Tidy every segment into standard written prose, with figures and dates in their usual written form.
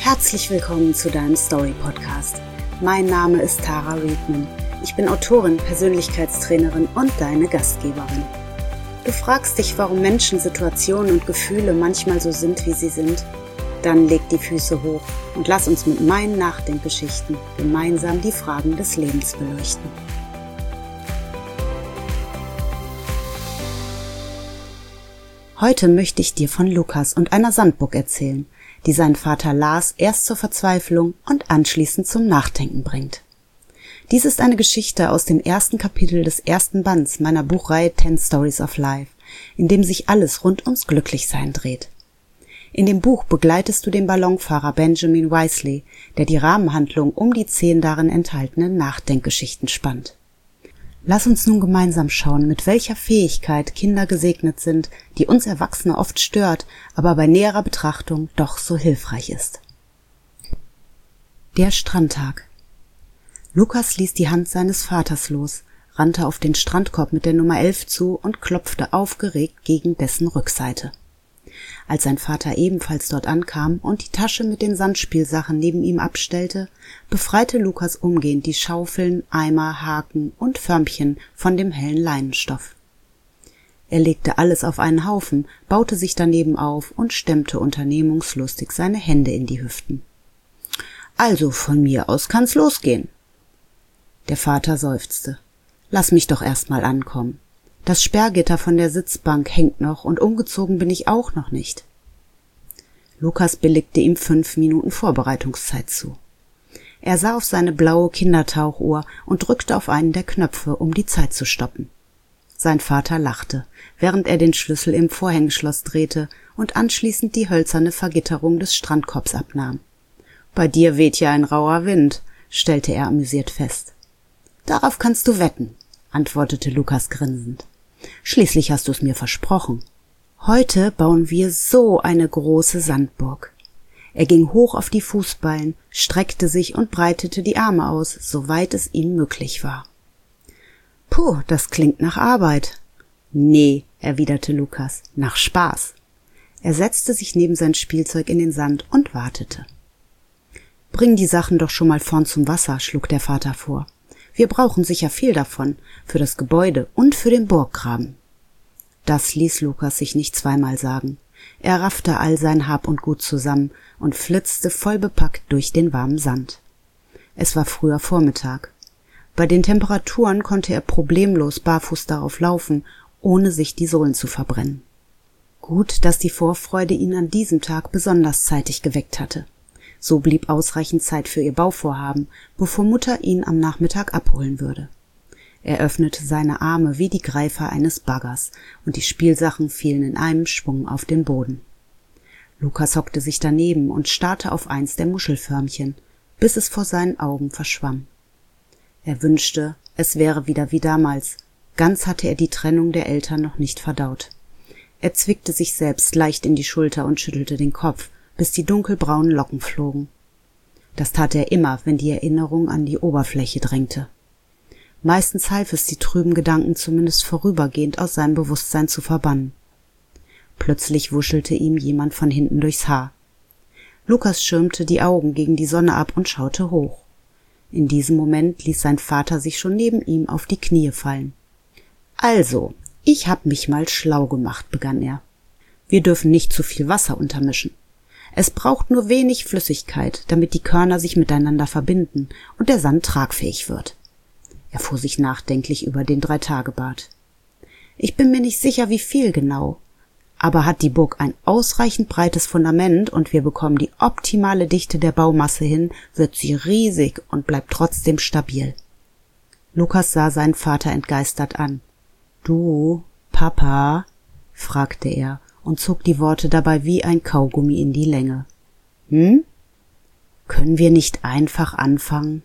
Herzlich willkommen zu deinem Story-Podcast. Mein Name ist Tara Riedman. Ich bin Autorin, Persönlichkeitstrainerin und deine Gastgeberin. Du fragst dich, warum Menschen, Situationen und Gefühle manchmal so sind, wie sie sind? Dann leg die Füße hoch und lass uns mit meinen Nachdenkgeschichten gemeinsam die Fragen des Lebens beleuchten. Heute möchte ich dir von Lukas und einer Sandburg erzählen, die seinen Vater Lars erst zur Verzweiflung und anschließend zum Nachdenken bringt. Dies ist eine Geschichte aus dem ersten Kapitel des ersten Bands meiner Buchreihe 10 Stories of Life, in dem sich alles rund ums Glücklichsein dreht. In dem Buch begleitest du den Ballonfahrer Benjamin Wisely, der die Rahmenhandlung um die 10 darin enthaltenen Nachdenkgeschichten spannt. Lass uns nun gemeinsam schauen, mit welcher Fähigkeit Kinder gesegnet sind, die uns Erwachsene oft stört, aber bei näherer Betrachtung doch so hilfreich ist. Der Strandtag. Lukas ließ die Hand seines Vaters los, rannte auf den Strandkorb mit der Nummer 11 zu und klopfte aufgeregt gegen dessen Rückseite. Als sein Vater ebenfalls dort ankam und die Tasche mit den Sandspielsachen neben ihm abstellte, befreite Lukas umgehend die Schaufeln, Eimer, Haken und Förmchen von dem hellen Leinenstoff. Er legte alles auf einen Haufen, baute sich daneben auf und stemmte unternehmungslustig seine Hände in die Hüften. »Also, von mir aus kann's losgehen.« Der Vater seufzte. »Lass mich doch erst mal ankommen. Das Sperrgitter von der Sitzbank hängt noch und umgezogen bin ich auch noch nicht.« Lukas billigte ihm 5 Minuten Vorbereitungszeit zu. Er sah auf seine blaue Kindertauchuhr und drückte auf einen der Knöpfe, um die Zeit zu stoppen. Sein Vater lachte, während er den Schlüssel im Vorhängeschloss drehte und anschließend die hölzerne Vergitterung des Strandkorbs abnahm. »Bei dir weht ja ein rauer Wind«, stellte er amüsiert fest. »Darauf kannst du wetten«, antwortete Lukas grinsend. »Schließlich hast du es mir versprochen. Heute bauen wir so eine große Sandburg.« Er ging hoch auf die Fußballen, streckte sich und breitete die Arme aus, soweit es ihm möglich war. »Puh, das klingt nach Arbeit.« »Nee«, erwiderte Lukas, »nach Spaß.« Er setzte sich neben sein Spielzeug in den Sand und wartete. »Bring die Sachen doch schon mal vorn zum Wasser«, schlug der Vater vor. »Wir brauchen sicher viel davon, für das Gebäude und für den Burggraben.« Das ließ Lukas sich nicht zweimal sagen. Er raffte all sein Hab und Gut zusammen und flitzte vollbepackt durch den warmen Sand. Es war früher Vormittag. Bei den Temperaturen konnte er problemlos barfuß darauf laufen, ohne sich die Sohlen zu verbrennen. Gut, dass die Vorfreude ihn an diesem Tag besonders zeitig geweckt hatte. So blieb ausreichend Zeit für ihr Bauvorhaben, bevor Mutter ihn am Nachmittag abholen würde. Er öffnete seine Arme wie die Greifer eines Baggers, und die Spielsachen fielen in einem Schwung auf den Boden. Lukas hockte sich daneben und starrte auf eins der Muschelförmchen, bis es vor seinen Augen verschwamm. Er wünschte, es wäre wieder wie damals. Ganz hatte er die Trennung der Eltern noch nicht verdaut. Er zwickte sich selbst leicht in die Schulter und schüttelte den Kopf, bis die dunkelbraunen Locken flogen. Das tat er immer, wenn die Erinnerung an die Oberfläche drängte. Meistens half es, die trüben Gedanken zumindest vorübergehend aus seinem Bewusstsein zu verbannen. Plötzlich wuschelte ihm jemand von hinten durchs Haar. Lukas schirmte die Augen gegen die Sonne ab und schaute hoch. In diesem Moment ließ sein Vater sich schon neben ihm auf die Knie fallen. »Also, ich hab mich mal schlau gemacht«, begann er. »Wir dürfen nicht zu viel Wasser untermischen. Es braucht nur wenig Flüssigkeit, damit die Körner sich miteinander verbinden und der Sand tragfähig wird.« Er fuhr sich nachdenklich über den 3-Tage-Bad. »Ich bin mir nicht sicher, wie viel genau. Aber hat die Burg ein ausreichend breites Fundament und wir bekommen die optimale Dichte der Baumasse hin, wird sie riesig und bleibt trotzdem stabil.« Lukas sah seinen Vater entgeistert an. »Du, Papa?« fragte er und zog die Worte dabei wie ein Kaugummi in die Länge. »Hm? Können wir nicht einfach anfangen?«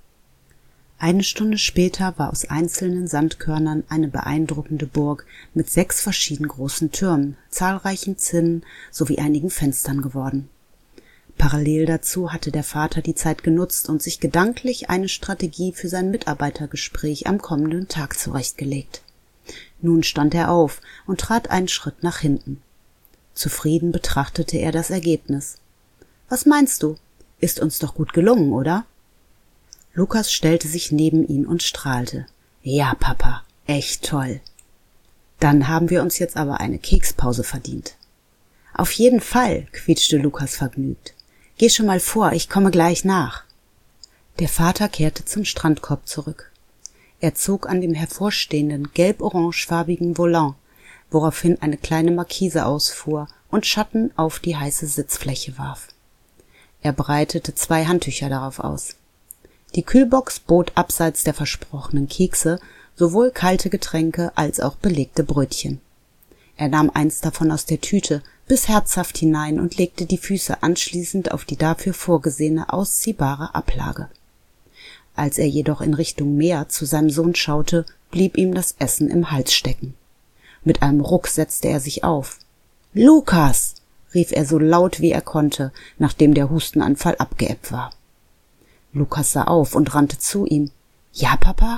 Eine Stunde später war aus einzelnen Sandkörnern eine beeindruckende Burg mit 6 verschieden großen Türmen, zahlreichen Zinnen sowie einigen Fenstern geworden. Parallel dazu hatte der Vater die Zeit genutzt und sich gedanklich eine Strategie für sein Mitarbeitergespräch am kommenden Tag zurechtgelegt. Nun stand er auf und trat einen Schritt nach hinten. Zufrieden betrachtete er das Ergebnis. »Was meinst du? Ist uns doch gut gelungen, oder? Lukas stellte sich neben ihn und strahlte. Ja, Papa, echt toll. Dann haben wir uns jetzt aber eine Kekspause verdient. Auf jeden Fall, quietschte Lukas vergnügt. Geh schon mal vor, ich komme gleich nach. Der Vater kehrte zum Strandkorb zurück. Er zog an dem hervorstehenden, gelb-orangefarbigen Volant, woraufhin eine kleine Markise ausfuhr und Schatten auf die heiße Sitzfläche warf. Er breitete 2 Handtücher darauf aus. Die Kühlbox bot abseits der versprochenen Kekse sowohl kalte Getränke als auch belegte Brötchen. Er nahm eins davon aus der Tüte, biss herzhaft hinein und legte die Füße anschließend auf die dafür vorgesehene ausziehbare Ablage. Als er jedoch in Richtung Meer zu seinem Sohn schaute, blieb ihm das Essen im Hals stecken. Mit einem Ruck setzte er sich auf. »Lukas!« rief er so laut wie er konnte, nachdem der Hustenanfall abgeebbt war. Lukas sah auf und rannte zu ihm. »Ja, Papa?«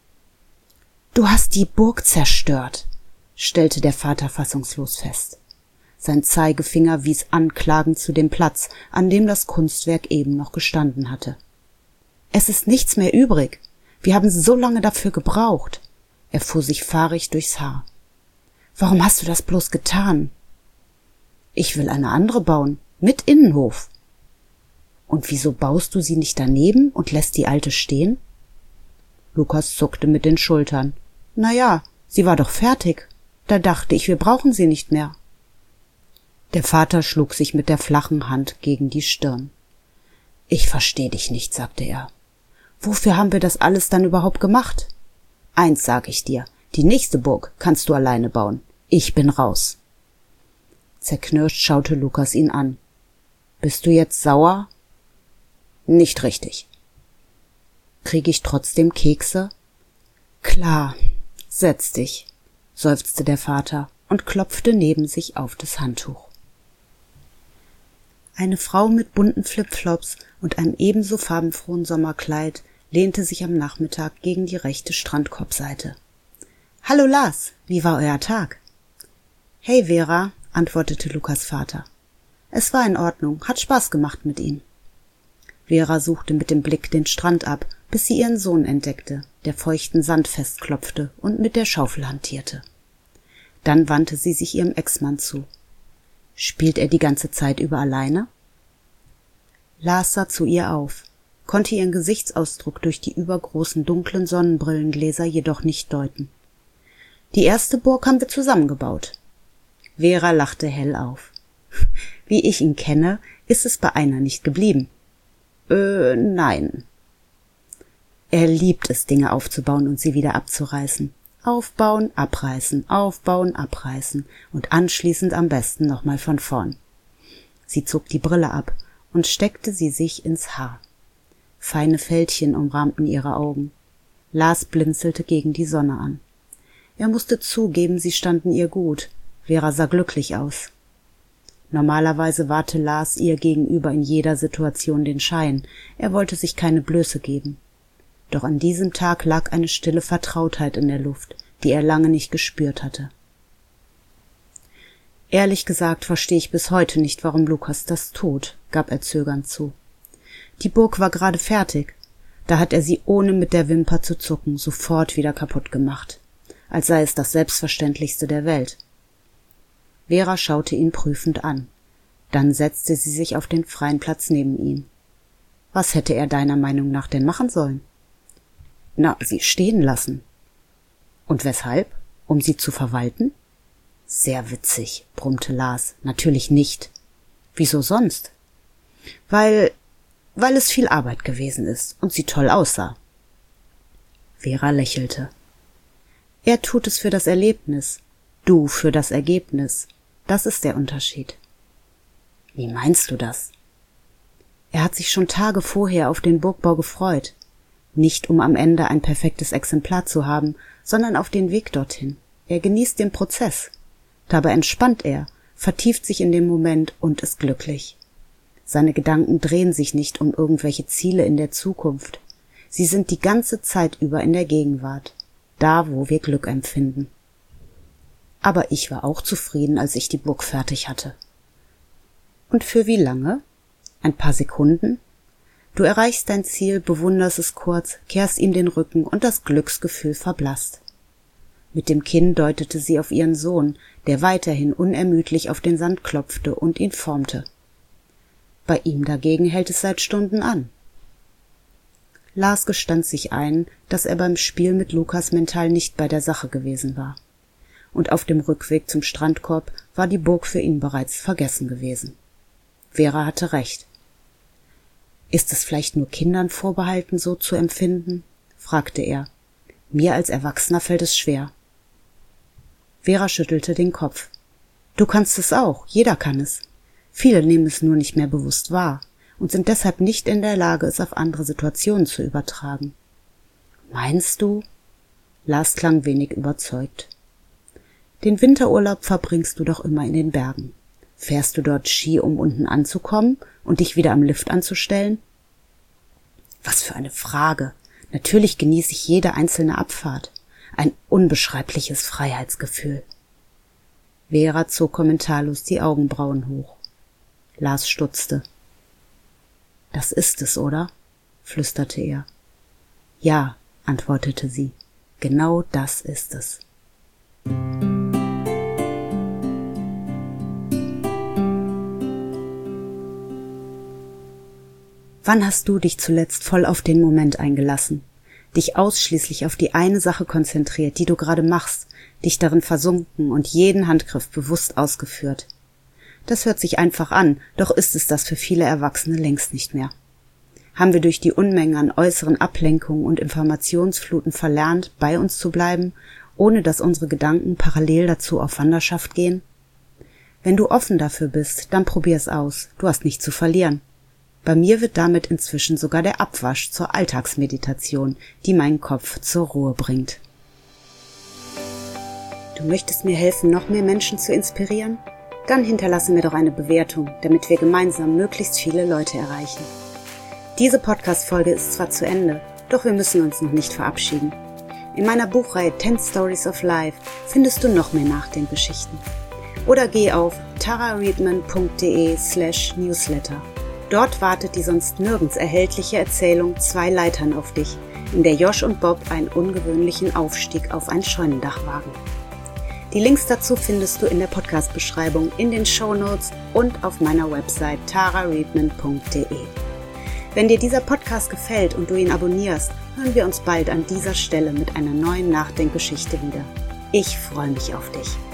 »Du hast die Burg zerstört«, stellte der Vater fassungslos fest. Sein Zeigefinger wies anklagend zu dem Platz, an dem das Kunstwerk eben noch gestanden hatte. »Es ist nichts mehr übrig. Wir haben so lange dafür gebraucht.« Er fuhr sich fahrig durchs Haar. »Warum hast du das bloß getan?« »Ich will eine andere bauen, mit Innenhof.« »Und wieso baust du sie nicht daneben und lässt die alte stehen?« Lukas zuckte mit den Schultern. »Na ja, sie war doch fertig. Da dachte ich, wir brauchen sie nicht mehr.« Der Vater schlug sich mit der flachen Hand gegen die Stirn. »Ich versteh dich nicht«, sagte er. »Wofür haben wir das alles dann überhaupt gemacht? Eins sag ich dir, die nächste Burg kannst du alleine bauen. Ich bin raus.« Zerknirscht schaute Lukas ihn an. »Bist du jetzt sauer?« »Nicht richtig.« »Krieg ich trotzdem Kekse?« »Klar, setz dich«, seufzte der Vater und klopfte neben sich auf das Handtuch. Eine Frau mit bunten Flipflops und einem ebenso farbenfrohen Sommerkleid lehnte sich am Nachmittag gegen die rechte Strandkorbseite. »Hallo Lars, wie war euer Tag?« »Hey Vera«, antwortete Lukas Vater. »Es war in Ordnung, hat Spaß gemacht mit ihm.« Vera suchte mit dem Blick den Strand ab, bis sie ihren Sohn entdeckte, der feuchten Sand festklopfte und mit der Schaufel hantierte. Dann wandte sie sich ihrem Ex-Mann zu. »Spielt er die ganze Zeit über alleine?« Lars sah zu ihr auf, konnte ihren Gesichtsausdruck durch die übergroßen dunklen Sonnenbrillengläser jedoch nicht deuten. »Die erste Burg haben wir zusammengebaut.« Vera lachte hell auf. »Wie ich ihn kenne, ist es bei einer nicht geblieben.« Nein.« Er liebt es, Dinge aufzubauen und sie wieder abzureißen. Aufbauen, abreißen, aufbauen, abreißen und anschließend am besten nochmal von vorn. Sie zog die Brille ab und steckte sie sich ins Haar. Feine Fältchen umrahmten ihre Augen. Lars blinzelte gegen die Sonne an. Er musste zugeben, sie standen ihr gut. Vera sah glücklich aus. Normalerweise wahrte Lars ihr gegenüber in jeder Situation den Schein. Er wollte sich keine Blöße geben. Doch an diesem Tag lag eine stille Vertrautheit in der Luft, die er lange nicht gespürt hatte. »Ehrlich gesagt verstehe ich bis heute nicht, warum Lukas das tut«, gab er zögernd zu. »Die Burg war gerade fertig. Da hat er sie, ohne mit der Wimper zu zucken, sofort wieder kaputt gemacht, als sei es das Selbstverständlichste der Welt.« Vera schaute ihn prüfend an. Dann setzte sie sich auf den freien Platz neben ihm. »Was hätte er deiner Meinung nach denn machen sollen?« »Na, sie stehen lassen.« »Und weshalb? Um sie zu verwalten?« »Sehr witzig«, brummte Lars. »Natürlich nicht.« »Wieso sonst?« »Weil es viel Arbeit gewesen ist und sie toll aussah.« Vera lächelte. »Er tut es für das Erlebnis, du für das Ergebnis. Das ist der Unterschied.« »Wie meinst du das?« Er hat sich schon Tage vorher auf den Burgbau gefreut. Nicht, um am Ende ein perfektes Exemplar zu haben, sondern auf den Weg dorthin. Er genießt den Prozess. Dabei entspannt er, vertieft sich in den Moment und ist glücklich. Seine Gedanken drehen sich nicht um irgendwelche Ziele in der Zukunft. Sie sind die ganze Zeit über in der Gegenwart, da, wo wir Glück empfinden. Aber ich war auch zufrieden, als ich die Burg fertig hatte. Und für wie lange? Ein paar Sekunden? Du erreichst dein Ziel, bewunderst es kurz, kehrst ihm den Rücken und das Glücksgefühl verblasst. Mit dem Kinn deutete sie auf ihren Sohn, der weiterhin unermüdlich auf den Sand klopfte und ihn formte. Bei ihm dagegen hält es seit Stunden an. Lars gestand sich ein, dass er beim Spiel mit Lukas mental nicht bei der Sache gewesen war. Und auf dem Rückweg zum Strandkorb war die Burg für ihn bereits vergessen gewesen. Vera hatte recht. »Ist es vielleicht nur Kindern vorbehalten, so zu empfinden?« fragte er. »Mir als Erwachsener fällt es schwer.« Vera schüttelte den Kopf. »Du kannst es auch, jeder kann es. Viele nehmen es nur nicht mehr bewusst wahr und sind deshalb nicht in der Lage, es auf andere Situationen zu übertragen.« »Meinst du?« Lars klang wenig überzeugt. »Den Winterurlaub verbringst du doch immer in den Bergen. Fährst du dort Ski, um unten anzukommen und dich wieder am Lift anzustellen?« »Was für eine Frage. Natürlich genieße ich jede einzelne Abfahrt. Ein unbeschreibliches Freiheitsgefühl.« Vera zog kommentarlos die Augenbrauen hoch. Lars stutzte. »Das ist es, oder?« flüsterte er. »Ja«, antwortete sie. »Genau das ist es.« Wann hast du dich zuletzt voll auf den Moment eingelassen, dich ausschließlich auf die eine Sache konzentriert, die du gerade machst, dich darin versunken und jeden Handgriff bewusst ausgeführt? Das hört sich einfach an, doch ist es das für viele Erwachsene längst nicht mehr. Haben wir durch die Unmengen an äußeren Ablenkungen und Informationsfluten verlernt, bei uns zu bleiben, ohne dass unsere Gedanken parallel dazu auf Wanderschaft gehen? Wenn du offen dafür bist, dann probier's aus, du hast nichts zu verlieren. Bei mir wird damit inzwischen sogar der Abwasch zur Alltagsmeditation, die meinen Kopf zur Ruhe bringt. Du möchtest mir helfen, noch mehr Menschen zu inspirieren? Dann hinterlasse mir doch eine Bewertung, damit wir gemeinsam möglichst viele Leute erreichen. Diese Podcast-Folge ist zwar zu Ende, doch wir müssen uns noch nicht verabschieden. In meiner Buchreihe 10 Stories of Life findest du noch mehr Nachdenkgeschichten. Oder geh auf tarareadman.de/newsletter. Dort wartet die sonst nirgends erhältliche Erzählung 2 Leitern auf dich, in der Josh und Bob einen ungewöhnlichen Aufstieg auf ein Scheunendach wagen. Die Links dazu findest du in der Podcast-Beschreibung, in den Shownotes und auf meiner Website tarareadman.de. Wenn dir dieser Podcast gefällt und du ihn abonnierst, hören wir uns bald an dieser Stelle mit einer neuen Nachdenkgeschichte wieder. Ich freue mich auf dich.